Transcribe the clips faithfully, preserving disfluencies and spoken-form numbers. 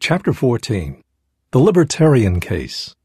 Chapter fourteen. The Libertarian Case.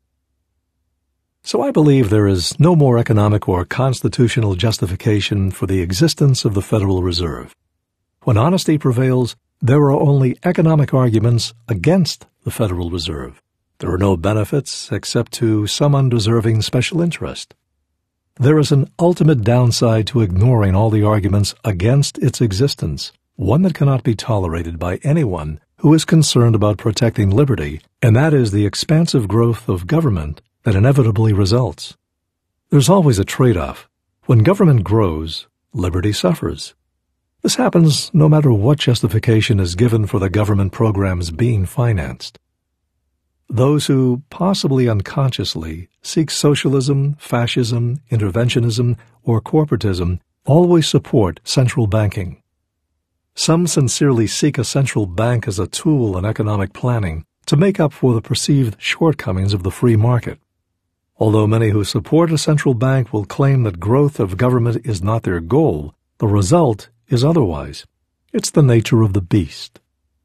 So I believe there is no more economic or constitutional justification for the existence of the Federal Reserve. When honesty prevails, there are only economic arguments against the Federal Reserve. There are no benefits except to some undeserving special interest. There is an ultimate downside to ignoring all the arguments against its existence, one that cannot be tolerated by anyone who is concerned about protecting liberty, and that is the expansive growth of government that inevitably results. There's always a trade-off. When government grows, liberty suffers. This happens no matter what justification is given for the government programs being financed. Those who, possibly unconsciously, seek socialism, fascism, interventionism, or corporatism always support central banking. Some sincerely seek a central bank as a tool in economic planning to make up for the perceived shortcomings of the free market. Although many who support a central bank will claim that growth of government is not their goal, the result is otherwise. It's the nature of the beast.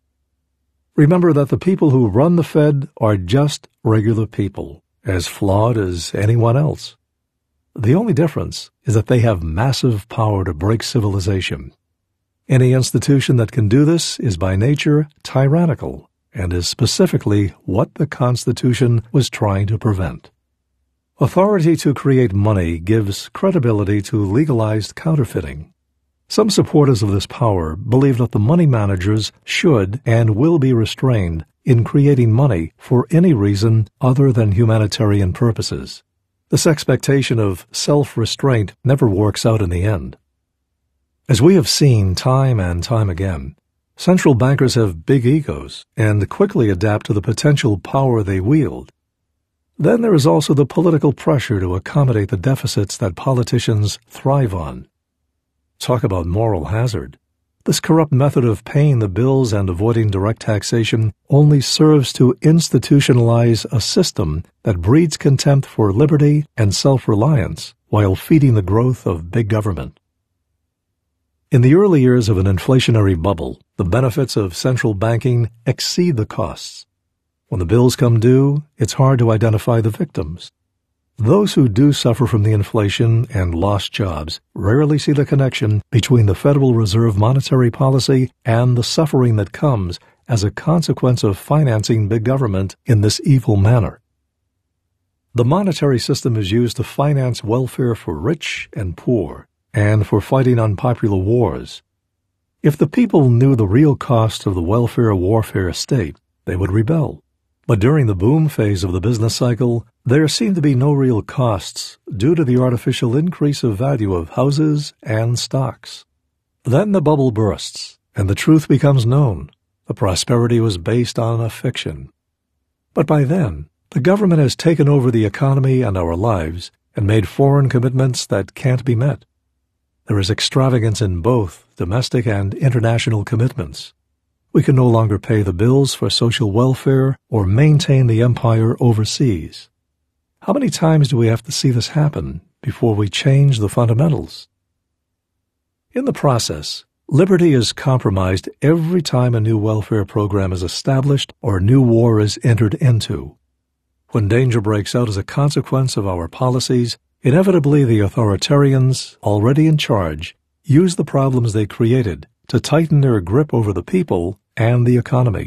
Remember that the people who run the Fed are just regular people, as flawed as anyone else. The only difference is that they have massive power to break civilization. Any institution that can do this is by nature tyrannical and is specifically what the Constitution was trying to prevent. Authority to create money gives credibility to legalized counterfeiting. Some supporters of this power believe that the money managers should and will be restrained in creating money for any reason other than humanitarian purposes. This expectation of self-restraint never works out in the end. As we have seen time and time again, central bankers have big egos and quickly adapt to the potential power they wield. Then there is also the political pressure to accommodate the deficits that politicians thrive on. Talk about moral hazard. This corrupt method of paying the bills and avoiding direct taxation only serves to institutionalize a system that breeds contempt for liberty and self-reliance while feeding the growth of big government. In the early years of an inflationary bubble, the benefits of central banking exceed the costs. When the bills come due, it's hard to identify the victims. Those who do suffer from the inflation and lost jobs rarely see the connection between the Federal Reserve monetary policy and the suffering that comes as a consequence of financing big government in this evil manner. The monetary system is used to finance welfare for rich and poor, and for fighting unpopular wars. If the people knew the real cost of the welfare warfare state, they would rebel. But during the boom phase of the business cycle, there seem to be no real costs due to the artificial increase of value of houses and stocks. Then the bubble bursts, and the truth becomes known. The prosperity was based on a fiction. But by then, the government has taken over the economy and our lives and made foreign commitments that can't be met. There is extravagance in both domestic and international commitments. We can no longer pay the bills for social welfare or maintain the empire overseas. How many times do we have to see this happen before we change the fundamentals? In the process, liberty is compromised every time a new welfare program is established or a new war is entered into. When danger breaks out as a consequence of our policies, inevitably the authoritarians, already in charge, use the problems they created to tighten their grip over the people and the economy.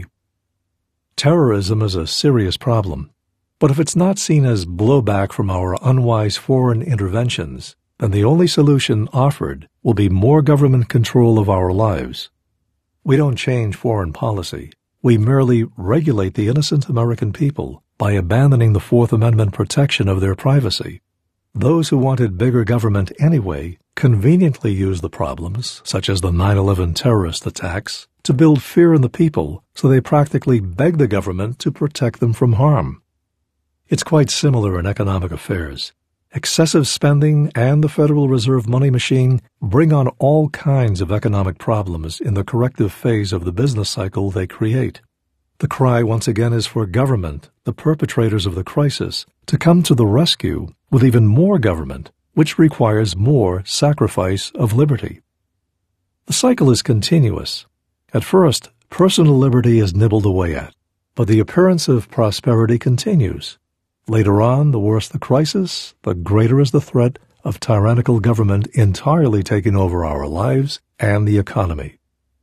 Terrorism is a serious problem, but if it's not seen as blowback from our unwise foreign interventions, then the only solution offered will be more government control of our lives. We don't change foreign policy. We merely regulate the innocent American people by abandoning the Fourth Amendment protection of their privacy. Those who wanted bigger government anyway conveniently used the problems, such as the nine eleven terrorist attacks, to build fear in the people, so they practically begged the government to protect them from harm. It's quite similar in economic affairs. Excessive spending and the Federal Reserve money machine bring on all kinds of economic problems in the corrective phase of the business cycle they create. The cry once again is for government, the perpetrators of the crisis, to come to the rescue with even more government, which requires more sacrifice of liberty. The cycle is continuous. At first, personal liberty is nibbled away at. But the appearance of prosperity continues. Later on, the worse the crisis, the greater is the threat of tyrannical government entirely taking over our lives and the economy.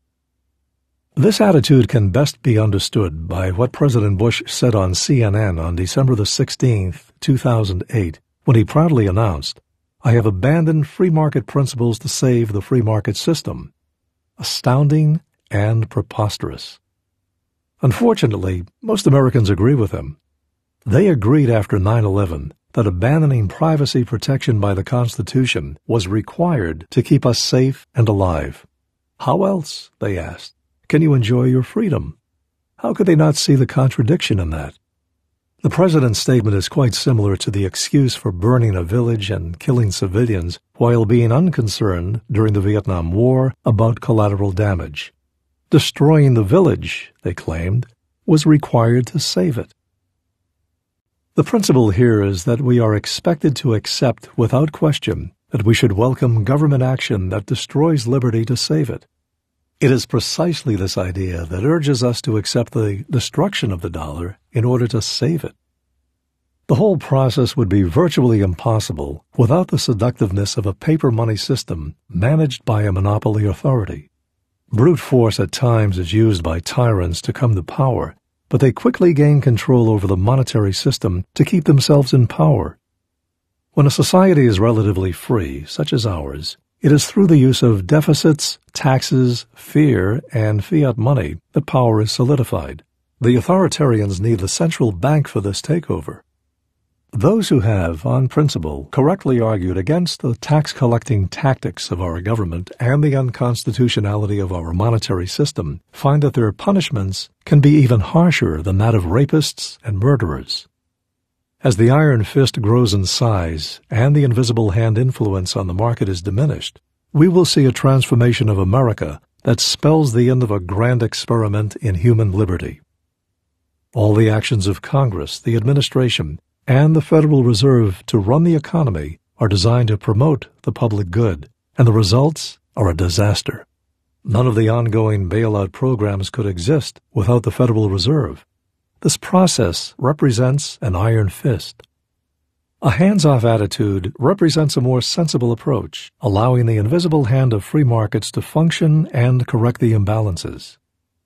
This attitude can best be understood by what President Bush said on C N N on December the sixteenth, two thousand eight, when he proudly announced, "I have abandoned free market principles to save the free market system." Astounding and preposterous. Unfortunately, most Americans agree with him. They agreed after nine eleven that abandoning privacy protection by the Constitution was required to keep us safe and alive. How else, they asked, can you enjoy your freedom? How could they not see the contradiction in that? The President's statement is quite similar to the excuse for burning a village and killing civilians while being unconcerned during the Vietnam War about collateral damage. Destroying the village, they claimed, was required to save it. The principle here is that we are expected to accept without question that we should welcome government action that destroys liberty to save it. It is precisely this idea that urges us to accept the destruction of the dollar in order to save it. The whole process would be virtually impossible without the seductiveness of a paper money system managed by a monopoly authority. Brute force at times is used by tyrants to come to power, but they quickly gain control over the monetary system to keep themselves in power. When a society is relatively free, such as ours, it is through the use of deficits, taxes, fear, and fiat money that power is solidified. The authoritarians need the central bank for this takeover. Those who have, on principle, correctly argued against the tax-collecting tactics of our government and the unconstitutionality of our monetary system find that their punishments can be even harsher than that of rapists and murderers. As the iron fist grows in size and the invisible hand influence on the market is diminished, we will see a transformation of America that spells the end of a grand experiment in human liberty. All the actions of Congress, the administration, and the Federal Reserve to run the economy are designed to promote the public good, and the results are a disaster. None of the ongoing bailout programs could exist without the Federal Reserve. This process represents an iron fist. A hands-off attitude represents a more sensible approach, allowing the invisible hand of free markets to function and correct the imbalances.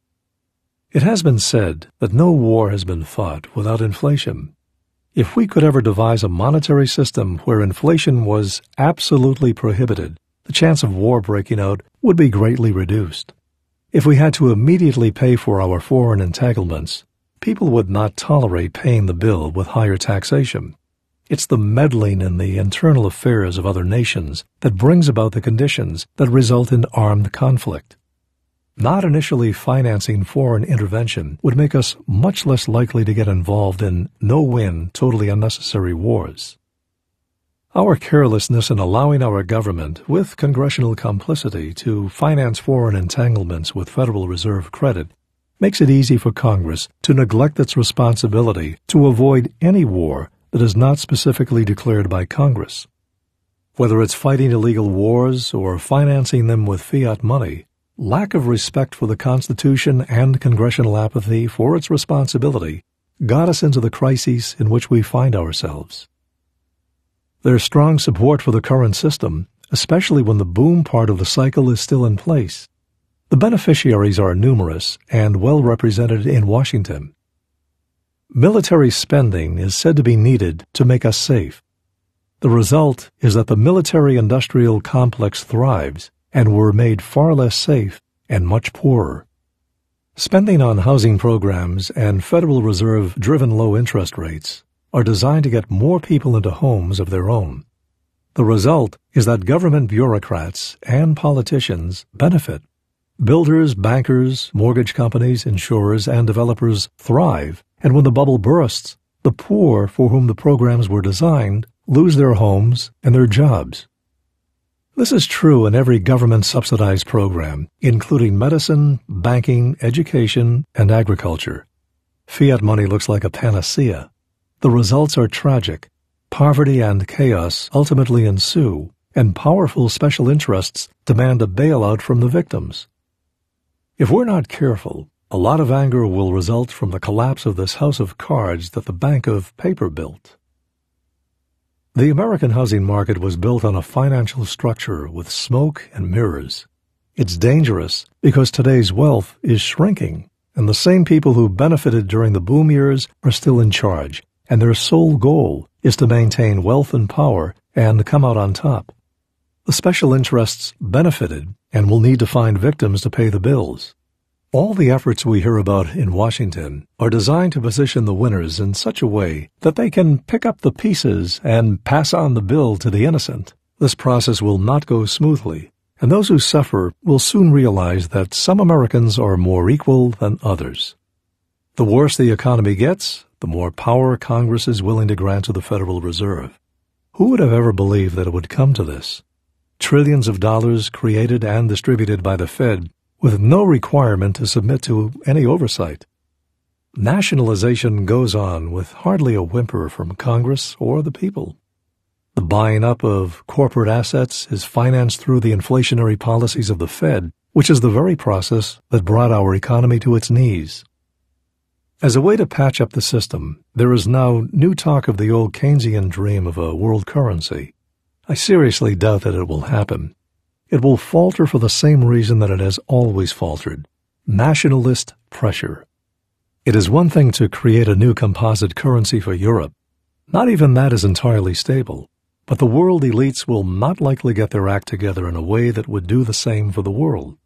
It has been said that no war has been fought without inflation. If we could ever devise a monetary system where inflation was absolutely prohibited, the chance of war breaking out would be greatly reduced. If we had to immediately pay for our foreign entanglements, people would not tolerate paying the bill with higher taxation. It's the meddling in the internal affairs of other nations that brings about the conditions that result in armed conflict. Not initially financing foreign intervention would make us much less likely to get involved in no-win, totally unnecessary wars. Our carelessness in allowing our government, with congressional complicity, to finance foreign entanglements with Federal Reserve credit makes it easy for Congress to neglect its responsibility to avoid any war that is not specifically declared by Congress. Whether it's fighting illegal wars or financing them with fiat money, lack of respect for the Constitution and congressional apathy for its responsibility got us into the crises in which we find ourselves. There's strong support for the current system, especially when the boom part of the cycle is still in place. The beneficiaries are numerous and well represented in Washington. Military spending is said to be needed to make us safe. The result is that the military-industrial complex thrives, and we're made far less safe and much poorer. Spending on housing programs and Federal Reserve-driven low interest rates are designed to get more people into homes of their own. The result is that government bureaucrats and politicians benefit. Builders, bankers, mortgage companies, insurers, and developers thrive, and when the bubble bursts, the poor for whom the programs were designed lose their homes and their jobs. This is true in every government-subsidized program, including medicine, banking, education, and agriculture. Fiat money looks like a panacea. The results are tragic. Poverty and chaos ultimately ensue, and powerful special interests demand a bailout from the victims. If we're not careful, A lot of anger will result from the collapse of this house of cards that the Bank of Paper built. The American housing market was built on a financial structure with smoke and mirrors. It's dangerous because today's wealth is shrinking, and the same people who benefited during the boom years are still in charge, and their sole goal is to maintain wealth and power and come out on top. The special interests benefited and will need to find victims to pay the bills. All the efforts we hear about in Washington are designed to position the winners in such a way that they can pick up the pieces and pass on the bill to the innocent. This process will not go smoothly, and those who suffer will soon realize that some Americans are more equal than others. The worse the economy gets, the more power Congress is willing to grant to the Federal Reserve. Who would have ever believed that it would come to this? Trillions of dollars created and distributed by the Fed with no requirement to submit to any oversight. Nationalization goes on with hardly a whimper from Congress or the people. The buying up of corporate assets is financed through the inflationary policies of the Fed, which is the very process that brought our economy to its knees. As a way to patch up the system, there is now new talk of the old Keynesian dream of a world currency. I seriously doubt that it will happen. It will falter for the same reason that it has always faltered: nationalist pressure. It is one thing to create a new composite currency for Europe. Not even that is entirely stable. But the world elites will not likely get their act together in a way that would do the same for the world.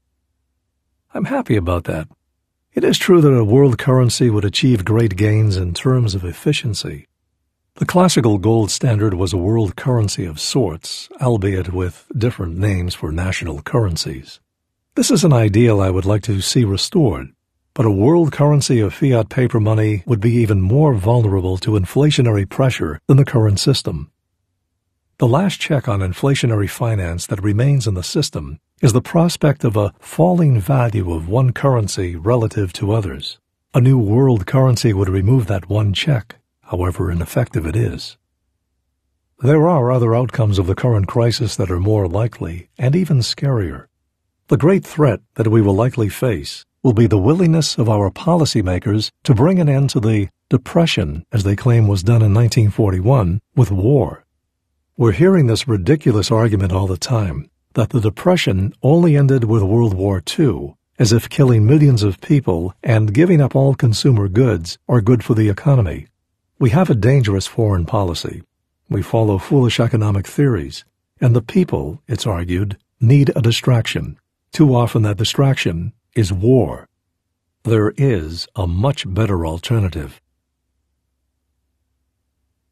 I'm happy about that. It is true that a world currency would achieve great gains in terms of efficiency. The classical gold standard was a world currency of sorts, albeit with different names for national currencies. This is an ideal I would like to see restored, but a world currency of fiat paper money would be even more vulnerable to inflationary pressure than the current system. The last check on inflationary finance that remains in the system is the prospect of a falling value of one currency relative to others. A new world currency would remove that one check, however ineffective it is. There are other outcomes of the current crisis that are more likely and even scarier. The great threat that we will likely face will be the willingness of our policymakers to bring an end to the Depression, as they claim was done in nineteen forty-one, with war. We're hearing this ridiculous argument all the time, that the Depression only ended with World War Two, as if killing millions of people and giving up all consumer goods are good for the economy. We have a dangerous foreign policy. We follow foolish economic theories, and the people, it's argued, need a distraction. Too often that distraction is war. There is a much better alternative.